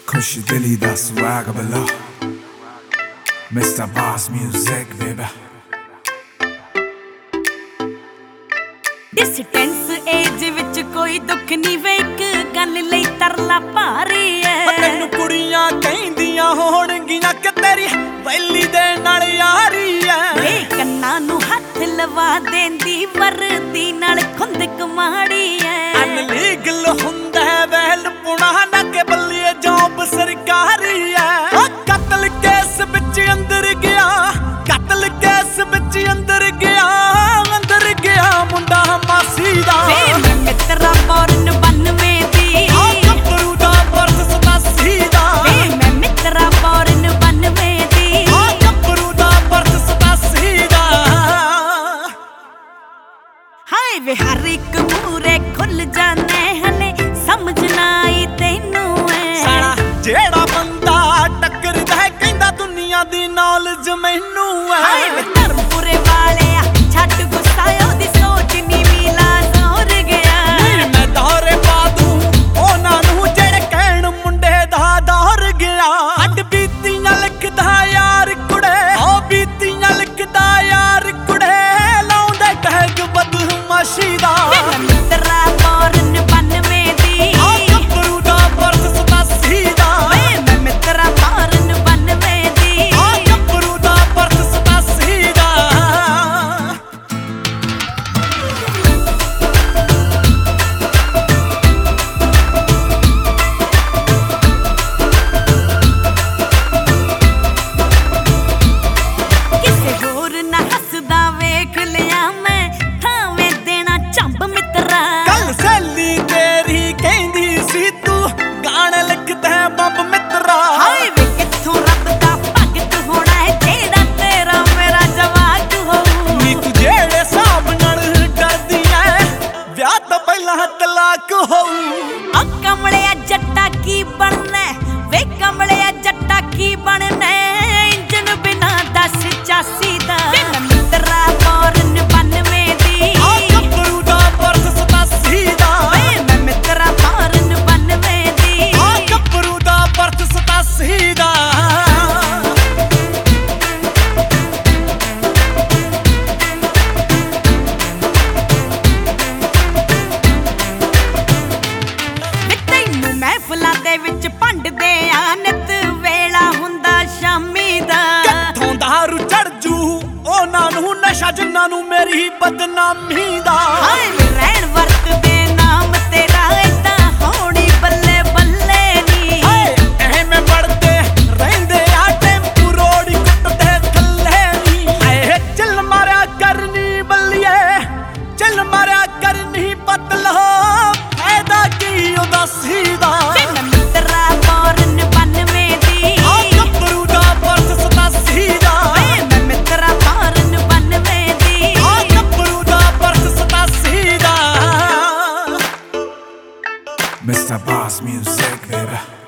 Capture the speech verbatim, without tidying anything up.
खुश दिली दा swag below Mister Boss Music baby distance एज विच कोई दुख नहीं वे एक गल लई तरला भारी है तैनू कुड़ियां कहंदियां होणगियां कि तेरी वैली दे नाल यारी है वे कन्ना नू हथ लवा देंदी वरदी नाल खुंदक माड़ी है अनलीगल हुंदा है वैल पुणा ना के बल्लिए जॉब सरकारी है ओ कत्ल केस विच अंदर गया कत्ल केस विच अंदर गया अंदर गया मुंडा मासी दा वे मैं मित्रा बॉर्न बानवे दी आ कपरू दा बरस सतासी दा वे मैं मित्रा बॉर्न बानवे दी आ कपरू दा बरस सतासी दा हाय वे हर एक मूरे खुल जाने हले समझ ना आई तेनू है साला जेड़ा बंदा टकरदा है कहंदा दुनिया दी नॉलेज मैनू है हाय वे धर्मपुरे वाले छट गुस्सा ओदी सोच नी मिला जोर गया नी मैं दौरे पा दूं ओना नू जेड़े कहण मुंडे दा दौर गया हट बीतियां लिखदा यार कुड़े ओ बीतियां लिखदा यार कुड़े लाउंदा टैग बदमाशी दा मैं मित्रा बॉर्न बानवे दी आ कपरू दा बरस सतासी दा मैं मित्रा बॉर्न बानवे दी आ कपरू दा बरस सतासी दा किसे होर ना हसदा वेख लिया मैं थावे देना चंब मित्रा कल सैली तेरी कहंदी सी तू गाने लिखदा है बंब मित्रा हाय वे किथों रब दा भगत होना है जेड़ा तेरा मेरा जवाक होऊ नी तू जेड़े साहब नाल डरदी ऐ विआह तो पहला तलाक होऊ आ कमलिया जट्टा की बनना वे कमलिया जट्टा की बनना इंजन बिना दस चासी दा मैं मित्रा बॉर्न बानवे दी आ कपरू दा बरस सतासी दा मैं मित्रा बॉर्न बानवे दी आ कपरू दा बरस सतासी दा ਵੇ ਤੈਨੂੰ ਮਹਿਫਲਾਂ ਦੇ ਵਿੱਚ ਭੰਡਦੇ ਆ ਨਿਤ ਵੇਲਾ ਹੁੰਦਾ ਸ਼ਾਮੀ ਦਾ ਕਿੱਥੋਂ ਦਾਰੂ ਚੜ ਜੂ ਉਹਨਾਂ ਨੂੰ ਨਸ਼ਾ ਜਿੰਨਾਂ ਨੂੰ ਮੇਰੀ ਬਦਨਾਮੀ ਦਾ ਹਾਏ ਵੇ ਰਹਿਣ ਵਰਤਦੇ ਨਾਮ ਤੇਰਾ ਏਦਾਂ ਹੋਣੀ ਬੱਲੇ ਬੱਲੇ ਨੀ ਹਾਏ ਐਵੇਂ ਵੜਦੇ ਰਹਿੰਦੇ ਆ ਟੈਂਪੂ ਰੋੜੀ ਕੁੱਟਦੇ ਥੱਲੇ ਨੀ ਹਾਏ ਚੱਲ ਮਾਰਿਆ ਕਰਨੀ ਬੱਲੀਏ ਚੱਲ ਮਾਰਿਆ ਕਰਨੀ ਪਤਲਾ ਫਾਇਦਾ ਕੀ ਉਦਾਸੀ ਦਾ ਵੇ ਮੈਂ ਮਿੱਤਰਾ ਬੌਰਨ ਬਾਨਵੇਂ ਦੀ ਆ ਕਪਰੂ ਦਾ ਬਰਸ ਸਤਾਸੀ ਦਾ ਮੈਂ ਮਿੱਤਰਾ ਬੌਰਨ ਬਾਨਵੇਂ ਦੀ ਆ ਕਪਰੂ ਦਾ ਬਰਸ ਸਤਾਸੀ ਦਾ Mister Boss Music baby